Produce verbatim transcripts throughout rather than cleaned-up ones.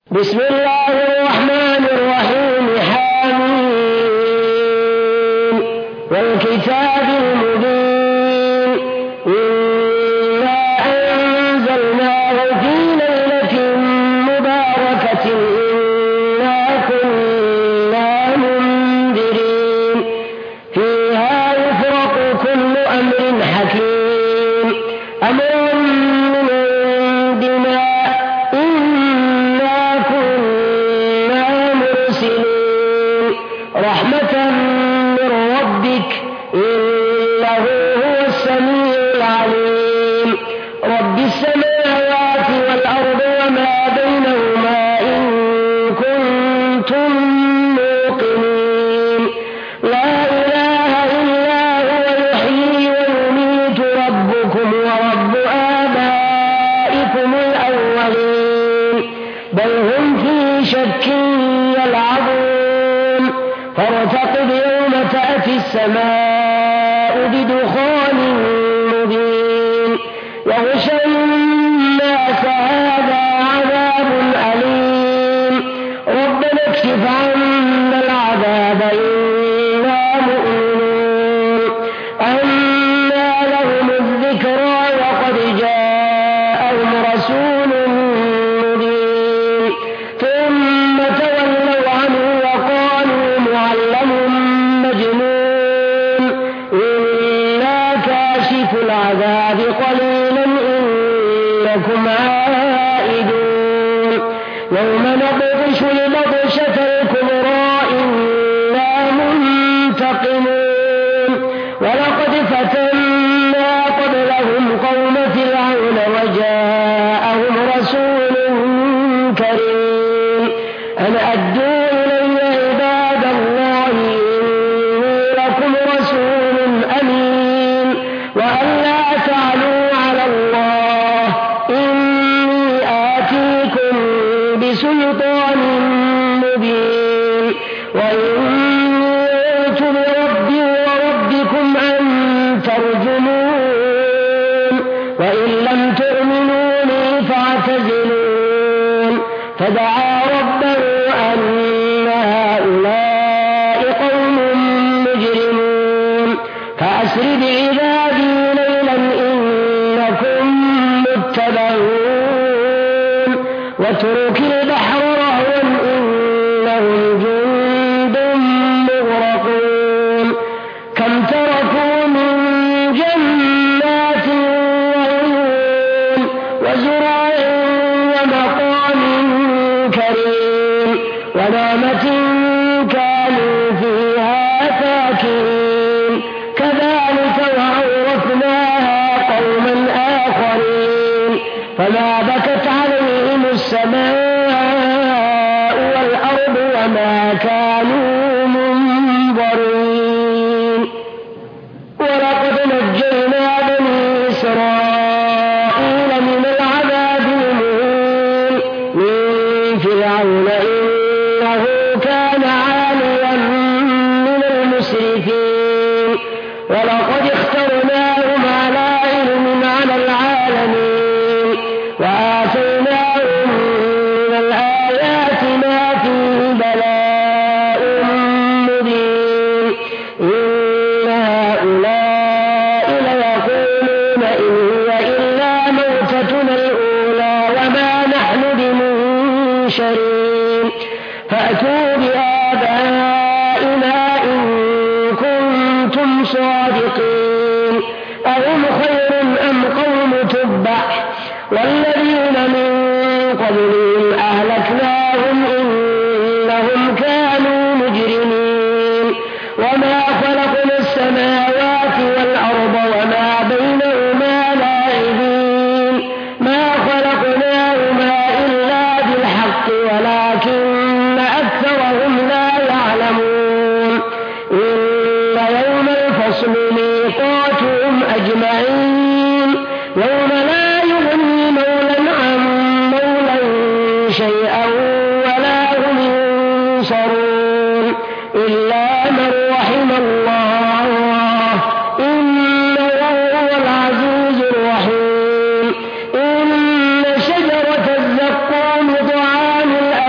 بسم الله الرحمن الرحيم. حميم والكتاب المبين. إنا أنزلناه في ليلة مباركة إنا كنا منذرين فيها يفرق كل أمر حكيم أمر من عندنا إنا كنا مرسلين رحمة من ربك إنه هو السميع العليم. رب السماوات والأرض وما بينهما إن كنتم موقنين. لا إله إلا هو يحيي ويميت ربكم ورب آبائكم الأولين بل هم في شك يلعبون. فارتقب يوم تأتي السماء بدخان مبين يغشى الناس هذا عذاب أليم. ربنا اكشف عنا العذاب إنا مؤمنون. أنى لهم الذكرى وقد جاءهم رسول مبين ثم تولوا عنه وقالوا معلم مجنون إنا كاشف العذاب قليلا إنكم عائدون. يوم نبطش البطشة الكبرى إنا منتقمون. ولقد فتنا قبلهم قوم فرعون وجاءهم رسول كريم أن أدوا إلي عباد الله إني لكم رسول أمين وأن لا تعلوا على الله إني آتيكم بسلطان مبين وإني أوت بربي وربكم أن ترجمون وإن لم تؤمنوا لي فاعتزلون. فدعا ربه أن هؤلاء قوم مجرمون فأسر بعبادي ليلا إنكم متبعون. واترك البحر رهوا إنهم جند مغرقون. كم تركوا من جنات وعيون وزرع ومقام كريم ونعمة كانوا فيها فاكهين. كذلك وأورثناها قوما آخرين فما بكت عليهم السماء والأرض وما كانوا منظرين. ولقد نجينا بني إسرائيل من العذاب المهين من فرعون إنه كان عاليا من المسرفين. ولقد اخترناهم على علم على العالمين وآتيناهم من الآيات ما فيه بلاء مبين. إن هؤلاء ليقولون إن هي إلا موتتنا الأولى وما نحن بمنشرين. فأتوا بآبائنا إن كنتم صادقين. أهم خير أم قوم تبع والذين من قبلهم أهلكناهم إنهم كانوا مجرمين. وما خلقنا السماوات والأرض وما بينهما لاعبين ما خلقناهما إلا بالحق ولكن أكثرهم لا يعلمون. إن يوم الفصل ميقاتهم أجمعين يوم لا يغني مولى عن مولى شيئا ولا هم ينصرون إلا من رحم الله إنه هو العزيز الرحيم. إن شجرة الزقوم طعام الأثيم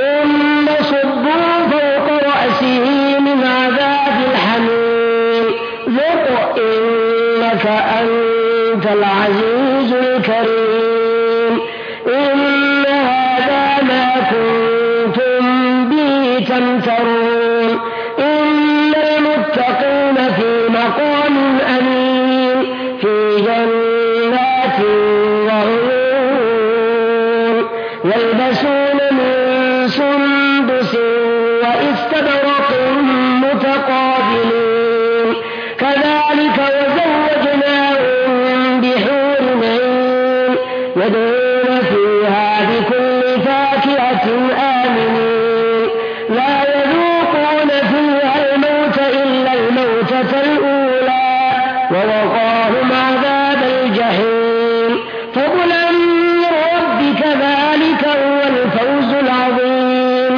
ثم صبوا فوق رأسه من عذاب الحميم ذق إنك أنت العزيز الكريم إن هذا ما كنتم به تمترون إن المتقين في مقام أمين في جنات وعيون يلبسون من سندس واستبرق متقابلين كذلك وزوجناهم بحور عين يدعون فيها بكل فاكهة آمنين لا يذوقون فيها الموت إلا الموتة الأولى ووقاهم عذاب الجحيم فضلا من ربك ذلك هو الفوز العظيم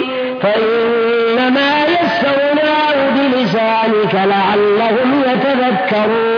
فإنما يسرناه بلسانك لعلهم يتذكرون